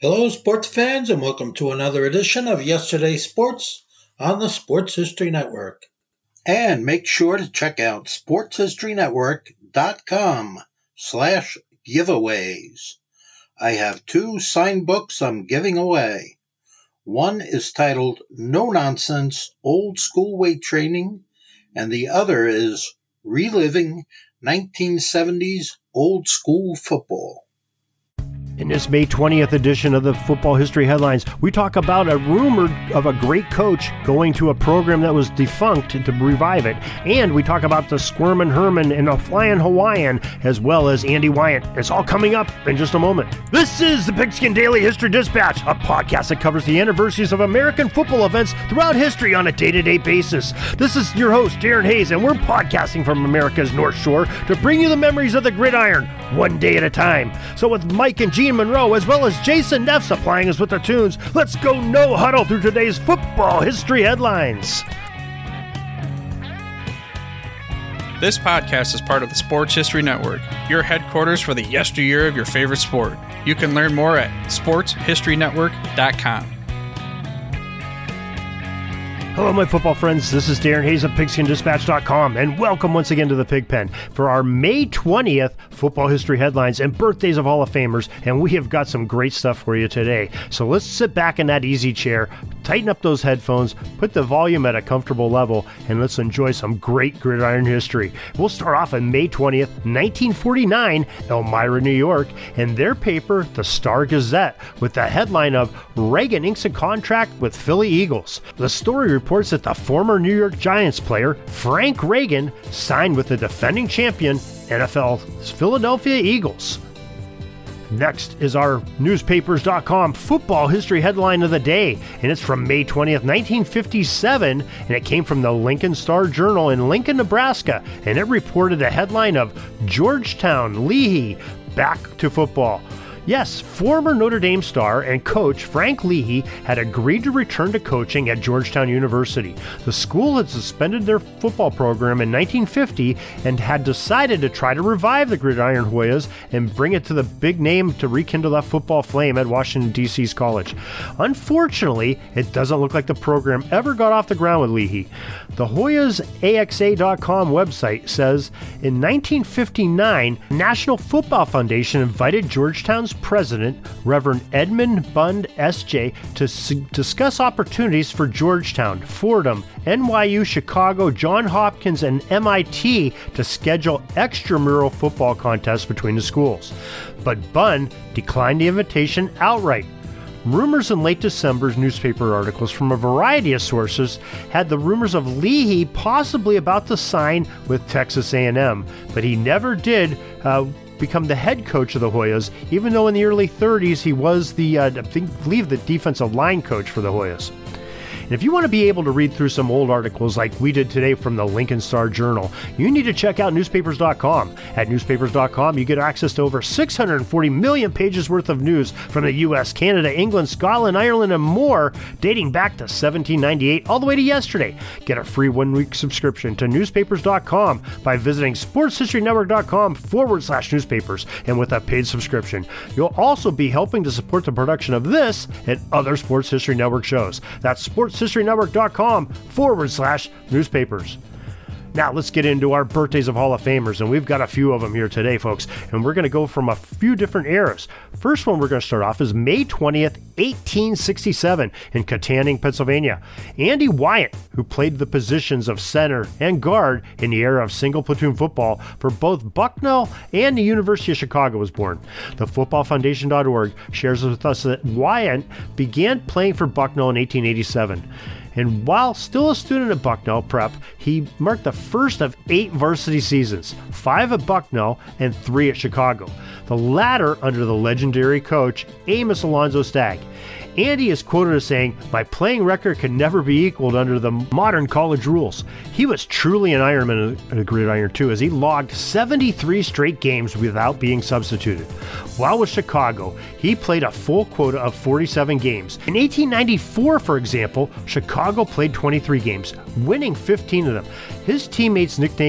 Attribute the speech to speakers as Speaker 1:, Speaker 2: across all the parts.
Speaker 1: Hello, sports fans, and welcome to another edition of Yesterday's Sports on the Sports History Network. And make sure to check out sportshistorynetwork.com/giveaways. I have 2 signed books I'm giving away. One is titled No Nonsense Old School Weight Training, and the other is Reliving 1970s Old School Football.
Speaker 2: In this May 20th edition of the Football History Headlines, we talk about a rumor of a great coach going to a program that was defunct to revive it. And we talk about the Squirmin' Herman and a Flying Hawaiian, as well as Andy Wyatt. It's all coming up in just a moment. This is the Pigskin Daily History Dispatch, a podcast that covers the anniversaries of American football events throughout history on a day-to-day basis. This is your host, Darren Hayes, and we're podcasting from America's North Shore to bring you the memories of the gridiron, one day at a time. So with Mike and Gene Monroe, as well as Jason Neff supplying us with the tunes, let's go no huddle through today's football history headlines.
Speaker 3: This podcast is part of the Sports History Network, your headquarters for the yesteryear of your favorite sport. You can learn more at sportshistorynetwork.com.
Speaker 2: Hello, my football friends. This is Darren Hayes of PigskinDispatch.com, and welcome once again to the Pigpen for our May 20th football history headlines and birthdays of Hall of Famers, and we have got some great stuff for you today. So let's sit back in that easy chair, tighten up those headphones, put the volume at a comfortable level, and let's enjoy some great gridiron history. We'll start off on May 20th, 1949, Elmira, New York, and their paper, the Star-Gazette, with the headline of Reagan inks a contract with Philly Eagles. The story reports that the former New York Giants player, Frank Reagan, signed with the defending champion NFL's Philadelphia Eagles. Next is our newspapers.com football history headline of the day, and it's from May 20th, 1957, and it came from the Lincoln Star-Journal in Lincoln, Nebraska, and it reported the headline of Georgetown Leahy back to football. Yes, former Notre Dame star and coach Frank Leahy had agreed to return to coaching at Georgetown University. The school had suspended their football program in 1950 and had decided to try to revive the Gridiron Hoyas and bring it to the big name to rekindle that football flame at Washington, D.C.'s college. Unfortunately, it doesn't look like the program ever got off the ground with Leahy. The Hoyas AXA.com website says, in 1959, National Football Foundation invited Georgetown's president, Reverend Edmund Bund, S.J., to discuss opportunities for Georgetown, Fordham, NYU, Chicago, Johns Hopkins, and MIT to schedule extramural football contests between the schools. But Bund declined the invitation outright. Rumors in late December's newspaper articles from a variety of sources had the rumors of Leahy possibly about to sign with Texas A&M, but he never did become the head coach of the Hoyas, even though in the early 30s he was the defensive line coach for the Hoyas. And if you want to be able to read through some old articles like we did today from the Lincoln Star-Journal, you need to check out newspapers.com. At newspapers.com, you get access to over 640 million pages worth of news from the U.S., Canada, England, Scotland, Ireland, and more, dating back to 1798 all the way to yesterday. Get a free 1-week subscription to newspapers.com by visiting sportshistorynetwork.com/newspapers and with a paid subscription. You'll also be helping to support the production of this and other Sports History Network shows. That's sportshistorynetwork.com/newspapers. Now let's get into our birthdays of Hall of Famers, and we've got a few of them here today, folks, and we're going to go from a few different eras. First one we're going to start off is May 20th, 1867 in Katanning, Pennsylvania. Andy Wyatt, who played the positions of center and guard in the era of single platoon football for both Bucknell and the University of Chicago, was born. The footballfoundation.org shares with us that Wyatt began playing for Bucknell in 1887. And while still a student at Bucknell Prep, he marked the first of 8 varsity seasons, 5 at Bucknell and 3 at Chicago, the latter under the legendary coach Amos Alonzo Stagg. Andy is quoted as saying, "My playing record can never be equaled under the modern college rules." He was truly an Ironman at a gridiron too, as he logged 73 straight games without being substituted. While with Chicago, he played a full quota of 47 games. In 1894, for example, Chicago played 23 games, winning 15 of them. His teammates nicknamed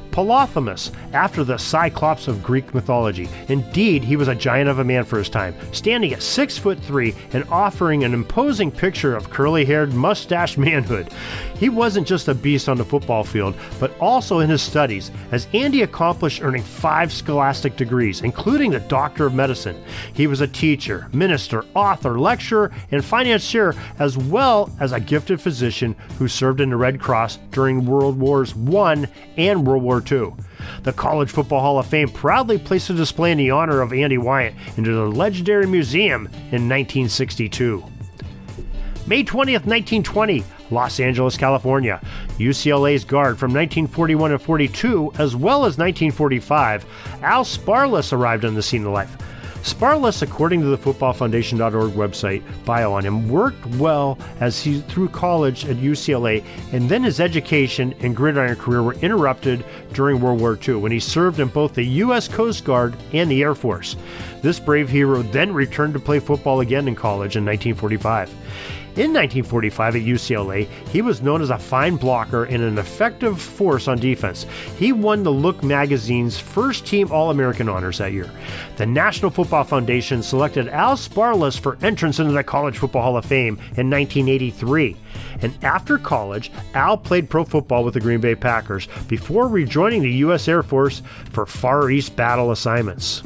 Speaker 2: Polyphemus, after the Cyclops of Greek mythology. Indeed, he was a giant of a man for his time, standing at 6'3" and offering an imposing picture of curly-haired, mustached manhood. He wasn't just a beast on the football field, but also in his studies, as Andy accomplished earning 5 scholastic degrees, including the Doctor of Medicine. He was a teacher, minister, author, lecturer, and financier, as well as a gifted physician who served in the Red Cross during World Wars I and World War II. The College Football Hall of Fame proudly placed a display in the honor of Andy Wyatt into the legendary museum in 1962. May 20th, 1920, Los Angeles, California. UCLA's guard from 1941 and 42, as well as 1945, Al Sparless arrived on the scene of life. Sparless, according to the footballfoundation.org website bio on him, worked well as he through college at UCLA, and then his education and gridiron career were interrupted during World War II when he served in both the U.S. Coast Guard and the Air Force. This brave hero then returned to play football again in college in 1945. In 1945 at UCLA, he was known as a fine blocker and an effective force on defense. He won the Look magazine's first-team All-American honors that year. The National Football Foundation selected Al Sparless for entrance into the College Football Hall of Fame in 1983. And after college, Al played pro football with the Green Bay Packers before rejoining the U.S. Air Force for Far East battle assignments.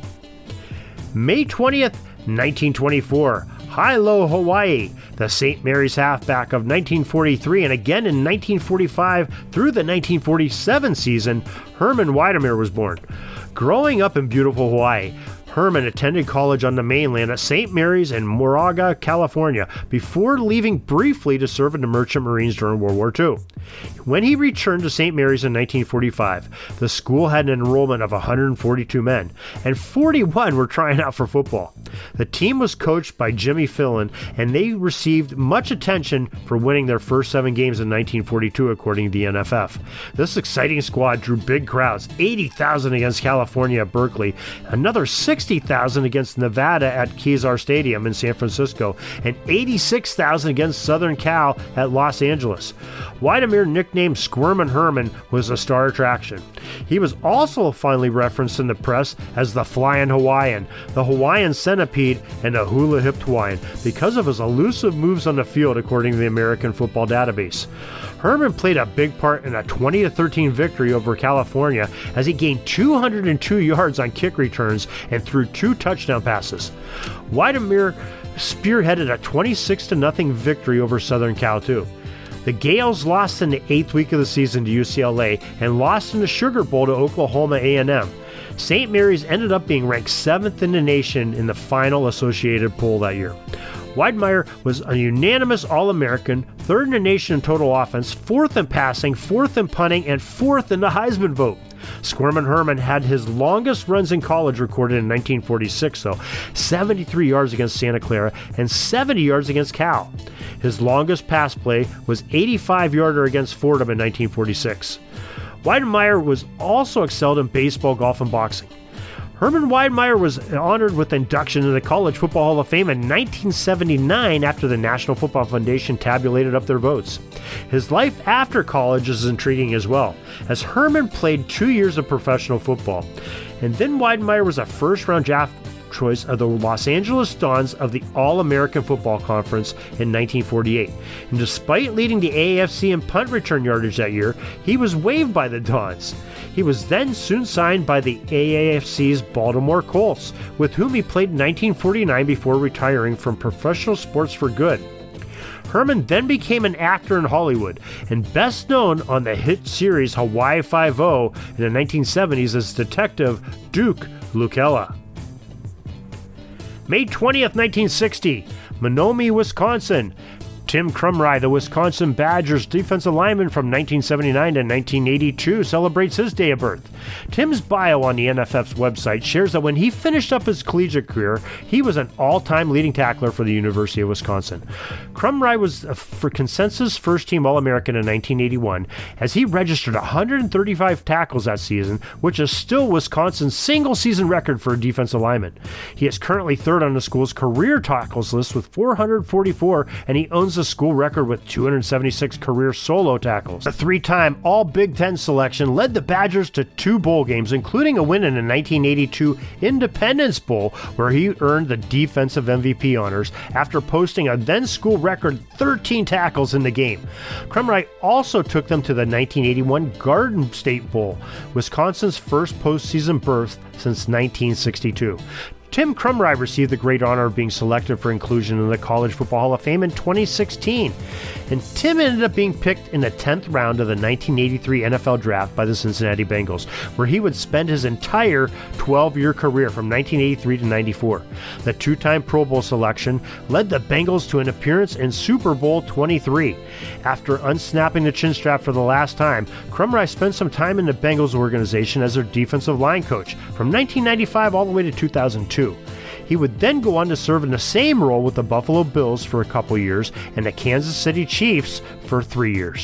Speaker 2: May 20th, 1924. Hilo, Hawaii, the St. Mary's halfback of 1943 and again in 1945 through the 1947 season, Herman Weidemeyer was born. Growing up in beautiful Hawaii, Herman attended college on the mainland at St. Mary's in Moraga, California, before leaving briefly to serve in the Merchant Marines during World War II. When he returned to St. Mary's in 1945, the school had an enrollment of 142 men, and 41 were trying out for football. The team was coached by Jimmy Fillon, and they received much attention for winning their first 7 games in 1942, according to the NFF. This exciting squad drew big crowds, 80,000 against California at Berkeley, another 60,000 against Nevada at Kezar Stadium in San Francisco, and 86,000 against Southern Cal at Los Angeles. Weidemeyer, nicknamed Squirmin' Herman, was a star attraction. He was also finally referenced in the press as the Flying Hawaiian, the Hawaiian Centipede, and the Hula-Hipped Hawaiian because of his elusive moves on the field, according to the American Football Database. Herman played a big part in a 20-13 victory over California as he gained 202 yards on kick returns and threw 2 touchdown passes. Weidemeyer spearheaded a 26-0 victory over Southern Cal too. The Gales lost in the 8th week of the season to UCLA and lost in the Sugar Bowl to Oklahoma A&M. St. Mary's ended up being ranked 7th in the nation in the final Associated poll that year. Weidemeyer was a unanimous All-American, 3rd in the nation in total offense, 4th in passing, 4th in punting, and 4th in the Heisman vote. Squirmin' Herman had his longest runs in college recorded in 1946, though, 73 yards against Santa Clara and 70 yards against Cal. His longest pass play was 85-yarder against Fordham in 1946. Weidemeyer was also excelled in baseball, golf, and boxing. Herman Weidemeyer was honored with induction into the College Football Hall of Fame in 1979 after the National Football Foundation tabulated up their votes. His life after college is intriguing as well, as Herman played 2 years of professional football, and then Weidemeyer was a first-round draft choice of the Los Angeles Dons of the All-American Football Conference in 1948. And despite leading the AAFC in punt return yardage that year, he was waived by the Dons. He was then soon signed by the AAFC's Baltimore Colts, with whom he played in 1949 before retiring from professional sports for good. Herman then became an actor in Hollywood, and best known on the hit series Hawaii Five-0 in the 1970s as Detective Duke Lukella. May 20th, 1960, Menominee, Wisconsin. Tim Krumrie, the Wisconsin Badgers defensive lineman from 1979 to 1982, celebrates his day of birth. Tim's bio on the NFF's website shares that when he finished up his collegiate career, he was an all-time leading tackler for the University of Wisconsin. Krumrie was for consensus first-team All-American in 1981, as he registered 135 tackles that season, which is still Wisconsin's single-season record for a defensive lineman. He is currently 3rd on the school's career tackles list with 444, and he owns the a school record with 276 career solo tackles. The 3-time All-Big Ten selection led the Badgers to 2 bowl games, including a win in the 1982 Independence Bowl, where he earned the defensive MVP honors after posting a then-school record 13 tackles in the game. Krumrie also took them to the 1981 Garden State Bowl, Wisconsin's first postseason berth since 1962. Tim Krumrie received the great honor of being selected for inclusion in the College Football Hall of Fame in 2016. And Tim ended up being picked in the 10th round of the 1983 NFL Draft by the Cincinnati Bengals, where he would spend his entire 12-year career from 1983 to 94. The 2-time Pro Bowl selection led the Bengals to an appearance in Super Bowl 23. After unsnapping the chin strap for the last time, Krumrie spent some time in the Bengals organization as their defensive line coach from 1995 all the way to 2002. He would then go on to serve in the same role with the Buffalo Bills for a couple years and the Kansas City Chiefs for 3 years.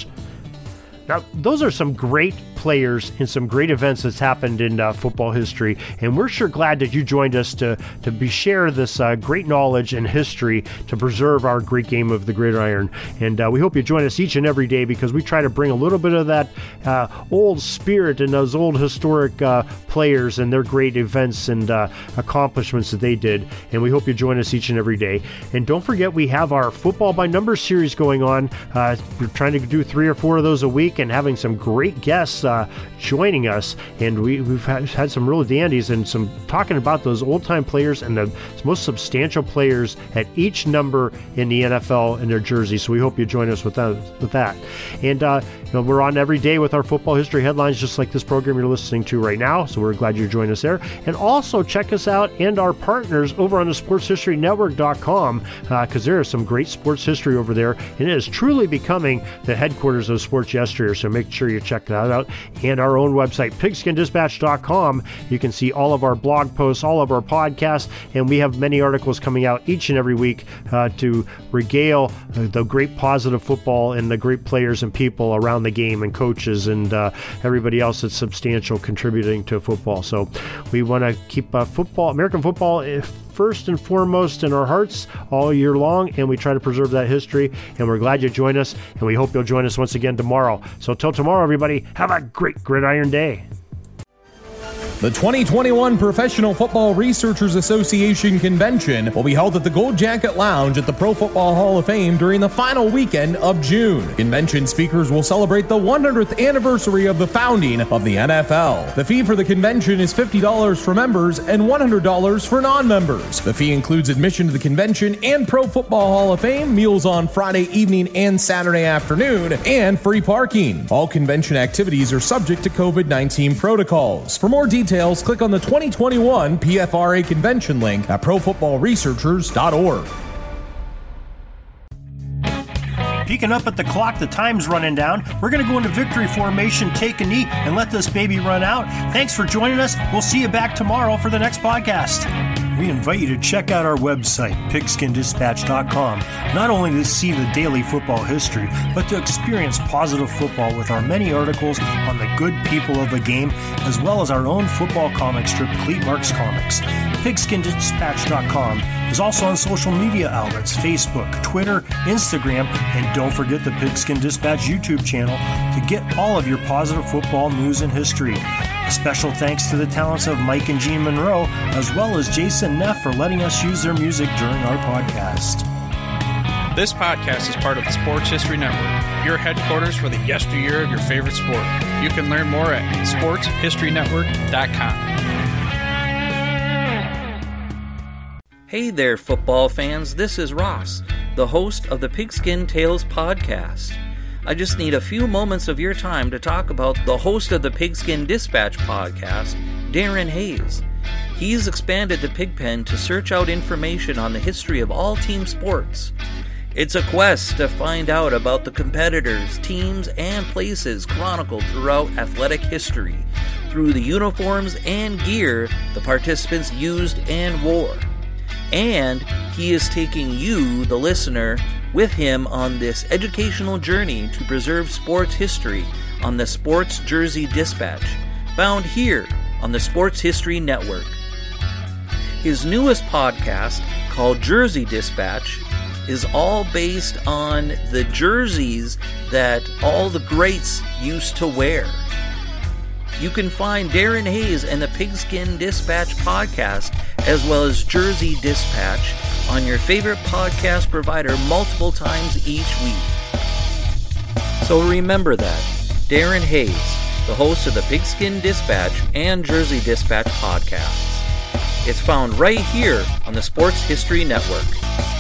Speaker 2: Now, those are some great players and some great events that's happened in football history, and we're sure glad that you joined us to share this great knowledge and history to preserve our great game of the gridiron. And we hope you join us each and every day, because we try to bring a little bit of that old spirit and those old historic players and their great events and accomplishments that they did. And we hope you join us each and every day. And don't forget, we have our Football by Numbers series going on. We're trying to do 3 or 4 of those a week and having some great guests joining us, and we've had some real dandies and some talking about those old-time players and the most substantial players at each number in the NFL in their jersey. So we hope you join us with that. And we're on every day with our football history headlines, just like this program you're listening to right now. So we're glad you joined us there. And also check us out and our partners over on the sportshistorynetwork.com, because there is some great sports history over there, and it is truly becoming the headquarters of sports yesteryear. So make sure you check that out. And our own website, pigskindispatch.com. You can see all of our blog posts, all of our podcasts, and we have many articles coming out each and every week to regale the great positive football and the great players and people around the game and coaches and everybody else that's substantial contributing to football. So we want to keep American football first and foremost in our hearts all year long, and we try to preserve that history, and we're glad you joined us, and we hope you'll join us once again tomorrow. So till tomorrow, everybody, have a great gridiron day.
Speaker 4: The 2021 Professional Football Researchers Association Convention will be held at the Gold Jacket Lounge at the Pro Football Hall of Fame during the final weekend of June. Convention speakers will celebrate the 100th anniversary of the founding of the NFL. The fee for the convention is $50 for members and $100 for non-members. The fee includes admission to the convention and Pro Football Hall of Fame, meals on Friday evening and Saturday afternoon, and free parking. All convention activities are subject to COVID-19 protocols. For more details, click on the 2021 PFRA convention link at profootballresearchers.org.
Speaker 2: Peeking up at the clock, the time's running down. We're going to go into victory formation, take a knee, and let this baby run out. Thanks for joining us. We'll see you back tomorrow for the next podcast. We invite you to check out our website, pigskindispatch.com, not only to see the daily football history, but to experience positive football with our many articles on the good people of the game, as well as our own football comic strip, Cleat Marks Comics. Pigskindispatch.com is also on social media outlets, Facebook, Twitter, Instagram, and don't forget the Pigskin Dispatch YouTube channel to get all of your positive football news and history. A special thanks to the talents of Mike and Jean Monroe, as well as Jason Neff for letting us use their music during our podcast.
Speaker 3: This podcast is part of the Sports History Network, your headquarters for the yesteryear of your favorite sport. You can learn more at sportshistorynetwork.com.
Speaker 5: Hey there, football fans. This is Ross, the host of the Pigskin Tales podcast. I just need a few moments of your time to talk about the host of the Pigskin Dispatch podcast, Darren Hayes. He's expanded the Pigpen to search out information on the history of all team sports. It's a quest to find out about the competitors, teams, and places chronicled throughout athletic history through the uniforms and gear the participants used and wore. And he is taking you, the listener, with him on this educational journey to preserve sports history on the Sports Jersey Dispatch, found here on the Sports History Network. His newest podcast, called Jersey Dispatch, is all based on the jerseys that all the greats used to wear. You can find Darren Hayes and the Pigskin Dispatch podcast, as well as Jersey Dispatch, on your favorite podcast provider multiple times each week. So remember that, Darren Hayes, the host of the Pigskin Dispatch and Jersey Dispatch podcasts. It's found right here on the Sports History Network.